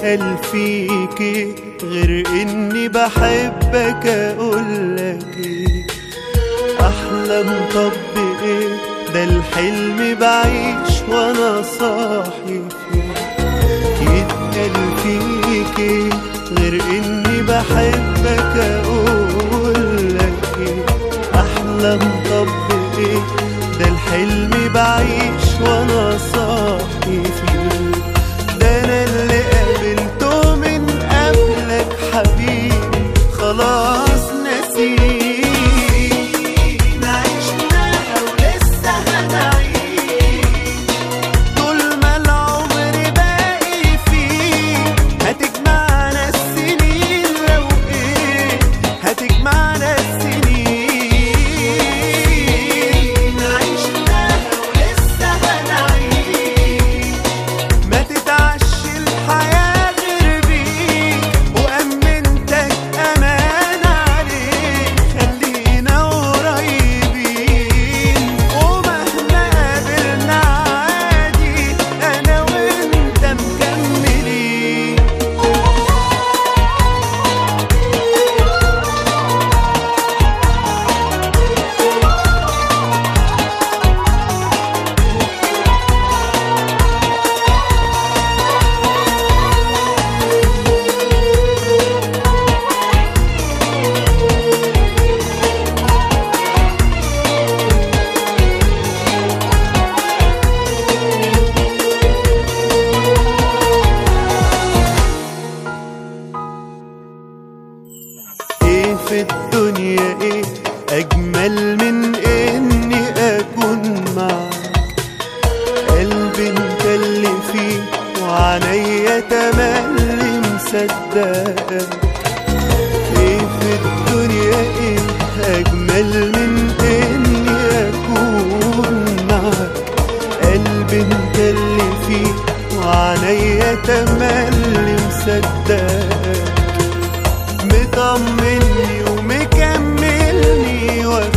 يتقال فيكي غير اني بحبك؟ اقولك ايه احلم؟ طب ايه ده الحلم بعيش وانا صاحي فيه. يتقال فيكي غير اني بحبك؟ اقولك ايه احلم؟ طب ايه ده الحلم بعيش وانا صاحي فيه. ده انا اللي قابلته من قبلك حبيبي خلاص نسيت. عشناها ولسه هنعيش طول ما العمر باقي فيه. هتجمعنا السنين لو ايه هتجمعنا السنين. في الدنيا ايه اجمل من اني اكون معك؟ قلبي انت اللي فيه وعينيا تملي مصدقك. ايه في الدنيا ايه اجمل من اني اكون معك؟ قلبي انت اللي فيه وعينيا تملي مصدقك. مطمني ومكملني